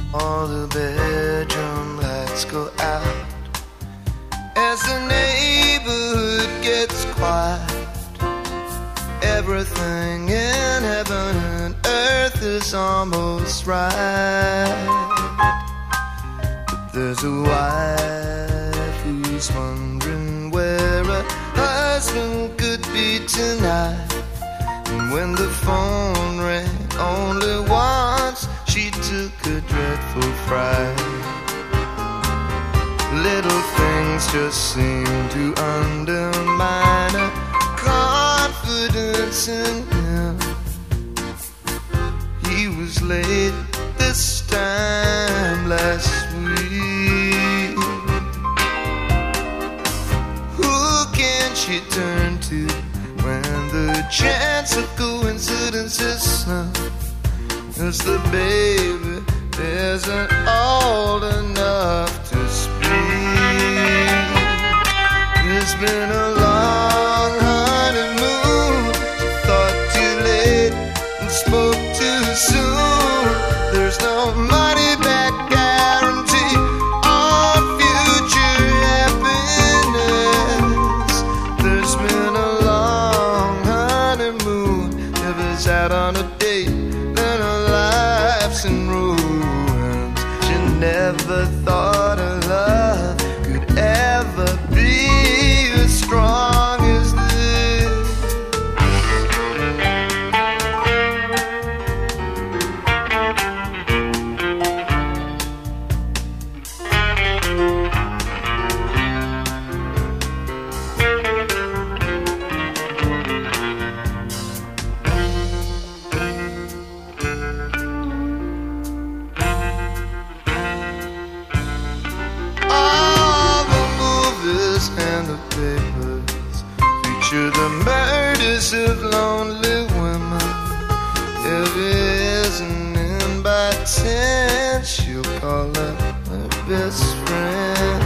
All the bedroom lights go out as the neighborhood gets quiet. Everything in heaven and earth is almost right. But there's a wife who's wondering where a husband could be tonight. And when the phone rang only once, she took a dreadful fright. Little things just seem to undermine her confidence in him. He was late this time last week. Who can she turn to when the chance of coincidence is slim? As the baby isn't old enough to speak. It's been a long honeymoon. She thought too late and spoke too soon. There's no money back guarantee on future happiness. There's been a long honeymoon. Never's out on a date, then her life's in ruins. She never thought her love could ever be as strong as this. And the papers feature the murders of lonely women. If it isn't in by 10, she'll call up her best friend.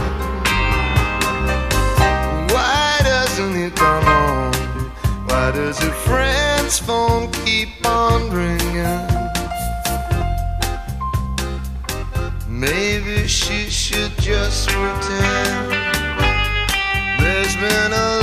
Why doesn't he come home? Why does her friend's phone keep on ringing? Maybe she should just pretend. There's been a